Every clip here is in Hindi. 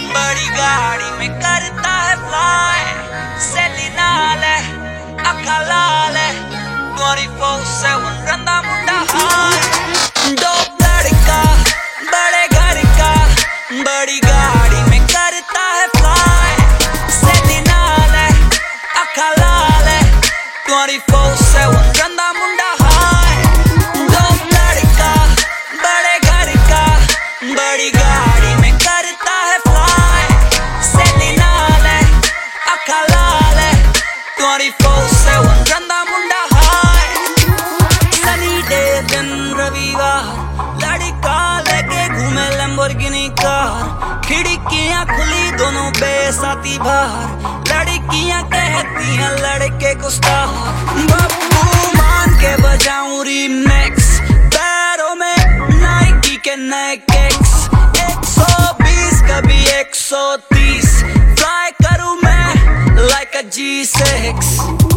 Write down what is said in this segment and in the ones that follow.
बड़ी गाड़ी में करता है फ्लाई, सैली नाल है, अखा लाल है, 24/7 रंदा मुंडा हाय। डोप लड़का बड़े घर का, बड़ी गाड़ी में करता है फ्लाई, सैली नाल है, अखा लाल है, 24/7 रंदा मुंडा हाय। डोप लड़का बड़े घर का, बड़ी गाड़ी में करता है फ्लाई, सैली नाल है, अखा लाल है, 24/7 रंदा मुंडा हाय। सनी डे दिन रविवार, लड़का लेके घूमे लैम्बोर्गिनी कार, खिड़कियां खुली दोनों बेसाती बाहर, लड़कियां कहती हैं लड़के को स्टार। बब्बू मान के बजाऊं रीमिक्स, पैरों में नाइकी के नए किक्स, 120 कभी 130, फ्लाई करूं मैं लाइक अ G6।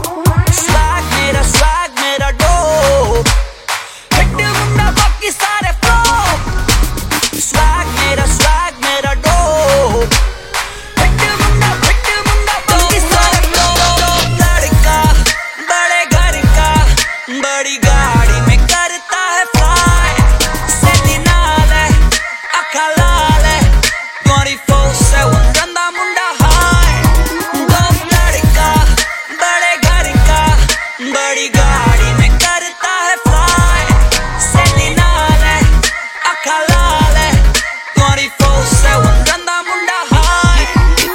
स्वैग मेरा डोप, हिट मुंडा बाकी सारे फ्लॉप। स्वैग मेरा डोप, हिट मुंडा बाकी सारे फ्लॉप। लड़का बड़े घर का, बड़ी गाड़ी में करता है फ्लाई, सैली नाल है, अखा लाल है, 24/7 रंदा मुंडा हाय। डोप लड़का बड़े घर का, बड़ी गाड़ी में करता है फ्लाई, सैली नाल है, अखा लाल है, 24/7 रंदा मुंडा हाय।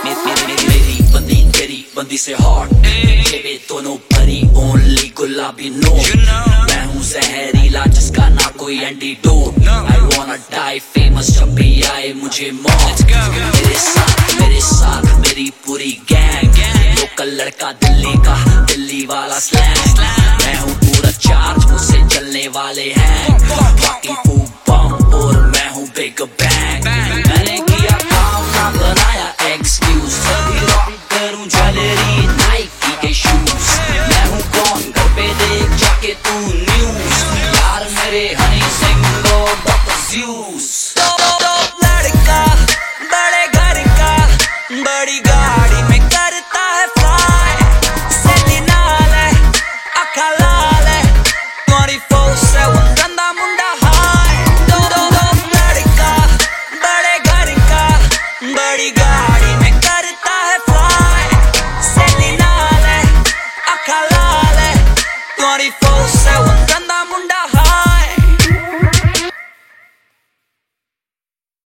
मेरी बंदी से हॉट, जेबे दोनों भरी, ओनली गुलाबी नोट। मैं हूँ जहरीला जिसका ना कोई antidote. I wanna die famous जब भी आए मुझे मौत। मेरे साथ मेरी पूरी गैंग, लोकल लड़का दिल्ली का, दिल्ली वाला स्लैंग। मैं हूँ पूरा चार्ज, मुझसे चलने वाले हैं बाकी फूक बम, और मैं हूँ बिग बैंग। मैंने किया काम ना बनाया एक्सक्यूज, सभी रॉक करूँ ज्वेलरी नाइकी के शूज। मैं हूँ कौन घर पे देख जाके तू न्यूज, यार मेरे हनी सिंह लो डॉक्टर ज़्यूस। डोप लड़का बड़े घर का, बड़ी गाड़ी में करता है फ्लाई, सैली नाल है, अखा लाल है, 24/7 रंदा मुंडा हाय। डोप लड़का बड़े घर का, बड़ी गाड़ी में करता है फ्लाई, सैली नाल है, अखा लाल है, 24